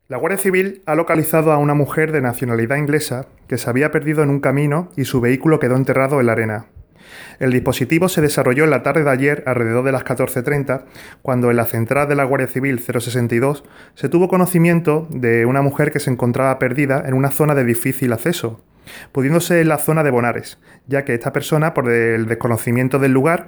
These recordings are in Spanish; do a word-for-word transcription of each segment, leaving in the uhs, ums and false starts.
La Guardia Civil ha localizado a una mujer de nacionalidad inglesa que se había perdido en un camino y su vehículo quedó enterrado en la arena. El dispositivo se desarrolló en la tarde de ayer, alrededor de las catorce treinta, cuando en la central de la Guardia Civil cero sesenta y dos se tuvo conocimiento de una mujer que se encontraba perdida en una zona de difícil acceso, pudiéndose en la zona de Bonares, ya que esta persona, por el desconocimiento del lugar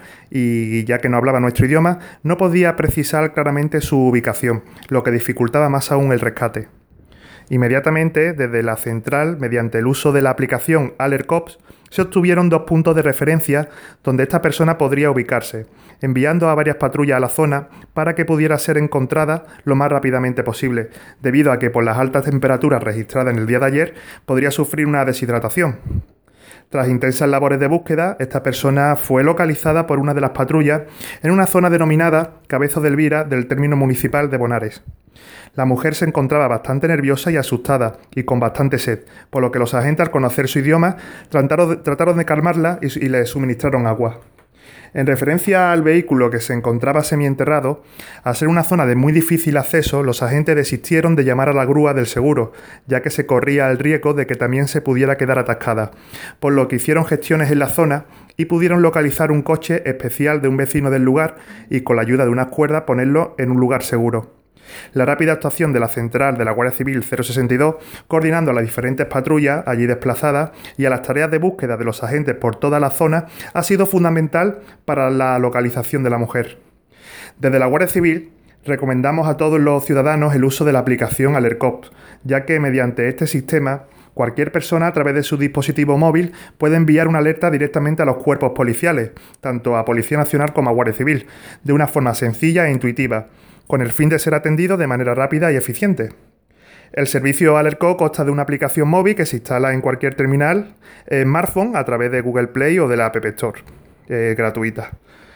y ya que no hablaba nuestro idioma, no podía precisar claramente su ubicación, lo que dificultaba más aún el rescate. Inmediatamente, desde la central, mediante el uso de la aplicación AlertCops, se obtuvieron dos puntos de referencia donde esta persona podría ubicarse, enviando a varias patrullas a la zona para que pudiera ser encontrada lo más rápidamente posible, debido a que por las altas temperaturas registradas en el día de ayer podría sufrir una deshidratación. Tras intensas labores de búsqueda, esta persona fue localizada por una de las patrullas en una zona denominada Cabezo de Elvira del término municipal de Bonares. La mujer se encontraba bastante nerviosa y asustada y con bastante sed, por lo que los agentes, al conocer su idioma, trataron de, trataron de calmarla y, y le suministraron agua. En referencia al vehículo que se encontraba semienterrado, al ser una zona de muy difícil acceso, los agentes desistieron de llamar a la grúa del seguro, ya que se corría el riesgo de que también se pudiera quedar atascada, por lo que hicieron gestiones en la zona y pudieron localizar un coche especial de un vecino del lugar y con la ayuda de unas cuerdas ponerlo en un lugar seguro. La rápida actuación de la central de la Guardia Civil cero sesenta y dos, coordinando a las diferentes patrullas allí desplazadas y a las tareas de búsqueda de los agentes por toda la zona, ha sido fundamental para la localización de la mujer. Desde la Guardia Civil recomendamos a todos los ciudadanos el uso de la aplicación AlertCops, ya que mediante este sistema cualquier persona a través de su dispositivo móvil puede enviar una alerta directamente a los cuerpos policiales, tanto a Policía Nacional como a Guardia Civil, de una forma sencilla e intuitiva, con el fin de ser atendido de manera rápida y eficiente. El servicio AlertCops consta de una aplicación móvil que se instala en cualquier terminal, en smartphone, a través de Google Play o de la App Store, eh, gratuita.